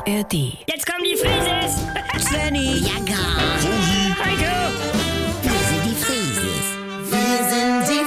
ARD. Jetzt kommen die Frises! Svenny, Ja, gar. Heiko! Wir sind die Frieses. Wir sind die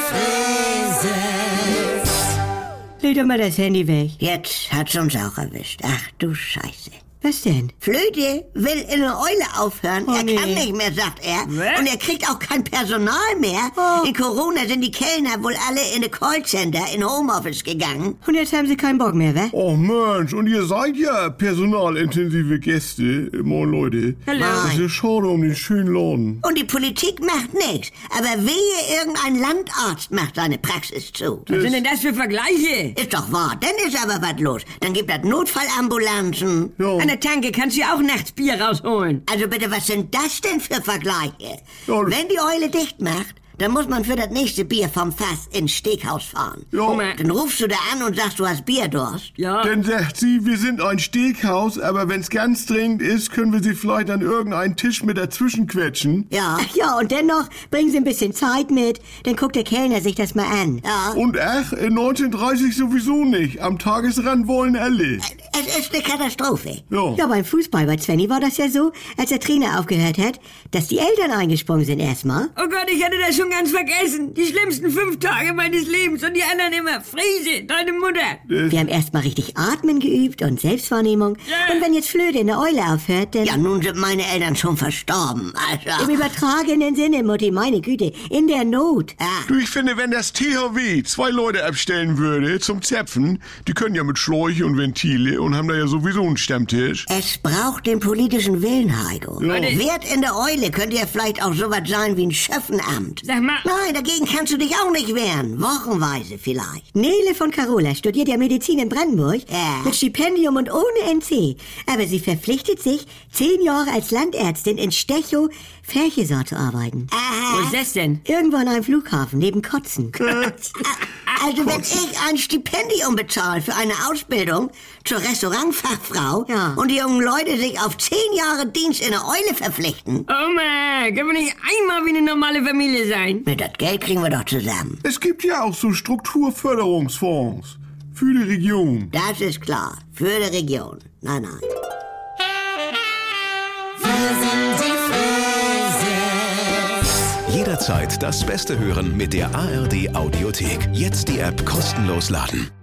Frieses. leg doch mal das Handy weg. Jetzt hat's uns auch erwischt. Ach du Scheiße. Was denn? Flöte will in eine Eule aufhören. Oh, er nee. kann nicht mehr, sagt er. Was? Und er kriegt auch kein Personal mehr. Oh. In Corona sind die Kellner wohl alle in eine Callcenter, in Homeoffice gegangen. Und jetzt haben sie keinen Bock mehr, wa? Oh Mensch, und ihr seid ja personalintensive Gäste. Moin Leute. Hallo. Das ist ja schade um den schönen Laden. Und die Politik macht nichts. Aber wehe, irgendein Landarzt macht seine Praxis zu. Was sind denn das für Vergleiche? Ist doch wahr, dann ist aber was los. Dann gibt es Notfallambulanzen. Ja. An der Tanke kannst du ja auch nachts Bier rausholen. Also bitte, was sind das denn für Vergleiche? Ja. Wenn die Eule dicht macht, dann muss man für das nächste Bier vom Fass ins Steakhaus fahren. Ja, Dann rufst du da an und sagst, du hast Bierdurst. Ja. dann sagt sie, wir sind ein Steakhaus, aber wenn's ganz dringend ist, können wir sie vielleicht an irgendeinen Tisch mit dazwischen quetschen. Ja. Ach ja, und dennoch bringen sie ein bisschen Zeit mit. Dann guckt der Kellner sich das mal an. Ja. Und ach, in 1930 sowieso nicht. Am Tagesrand wollen alle. Es ist eine Katastrophe. Ja. Ja, beim Fußball bei Svenny war das ja so, als der Trainer aufgehört hat, dass die Eltern eingesprungen sind erstmal. Oh Gott, ich hatte das schon ganz vergessen. Die schlimmsten 5 Tage meines Lebens und die anderen immer. Friese, deine Mutter. Wir haben erstmal richtig Atmen geübt und Selbstwahrnehmung. Ja. Und wenn jetzt Flöte in der Eule aufhört, dann... Ja, nun sind meine Eltern schon verstorben. Im Also. übertragenen Sinne, Mutti, meine Güte, in der Not. Ja. Du, ich finde, wenn das THW 2 Leute abstellen würde zum Zäpfen, die können ja mit Schläuche und Ventile und haben da ja sowieso einen Stammtisch. Es braucht den politischen Willen, Heiko. Ja. Wert in der Eule könnte ja vielleicht auch sowas sein wie ein Schöffenamt. Sag mal, Nein, dagegen kannst du dich auch nicht wehren. Wochenweise vielleicht. Nele von Carola studiert ja Medizin in Brandenburg Ja. mit Stipendium und ohne NC. Aber sie verpflichtet sich, 10 Jahre als Landärztin in Stechow, Ferchesau zu arbeiten. wo ist das denn? Irgendwo an einem Flughafen, neben Kotzen. Also wenn ich ein Stipendium bezahle für eine Ausbildung zur Restaurantfachfrau Ja. und die jungen Leute sich auf 10 Jahre Dienst in der Eule verpflichten, Oh man, können wir nicht einmal wie eine normale Familie sein? mit das Geld kriegen wir doch zusammen. Es gibt ja auch so Strukturförderungsfonds für die Region. Das ist klar. Für die Region. Nein, nein. Jederzeit das Beste hören mit der ARD Audiothek. Jetzt die App kostenlos laden.